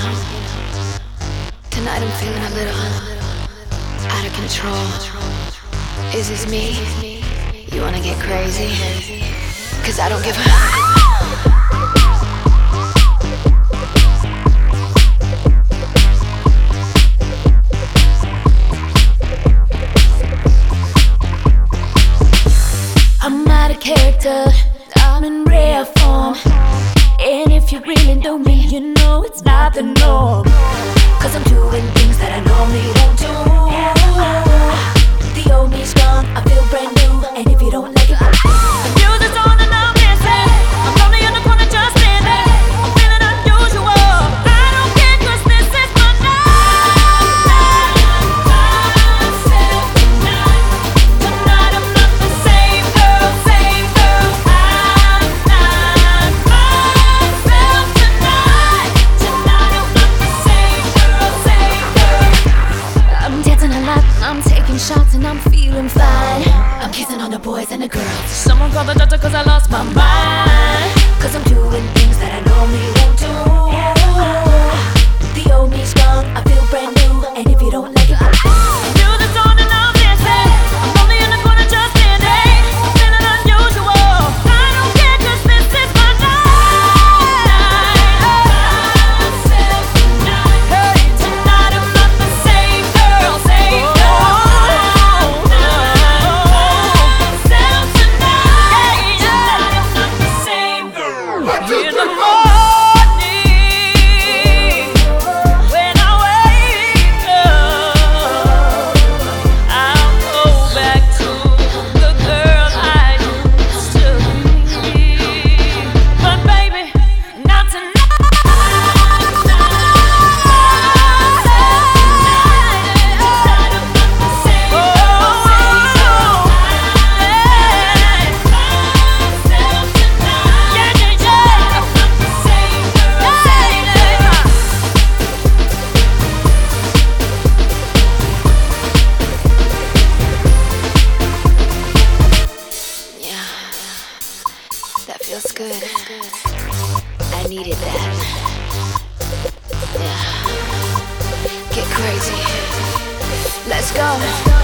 Tonight I'm feeling a little out of control. Is this me? You wanna get crazy? 'Cause I don't give a... I'm out of character, I'm in rare form. And if you really know me, you know it's not the norm. 'Cause I'm doing things that I normally don't do. The old me's gone, I feel brand new. And if you don't like it, the music's on and I'm dancing. I'm lonely in the corner just standing. I'm feeling unusual. I don't care 'cause this is my night. Myself tonight. Tonight I'm not the same girl, same girl. I'm not myself tonight. Tonight I'm not the same girl, same girl. I'm dancing a lot, I'm taking shots and I'm feeling fine. I'm kissing on the boys and the girls. Someone call the doctor 'cause I lost my mind. 'Cause I'm doing things that I normally won't do. The old me's gone, I feel brand new. And if you don't like it, the music's on and I'm dancing. I'm only in the corner just standing. I'm feeling unusual. I don't care 'cause this is my night. Myself tonight. Hey, tonight I'm not the same girl, same girl. Myself tonight. Tonight I'm not the same girl. In the morning, when I wake up, I'll go back to the girl I used to be. But baby, not tonight. Yeah, that feels good. I needed that. Yeah, get crazy. Let's go.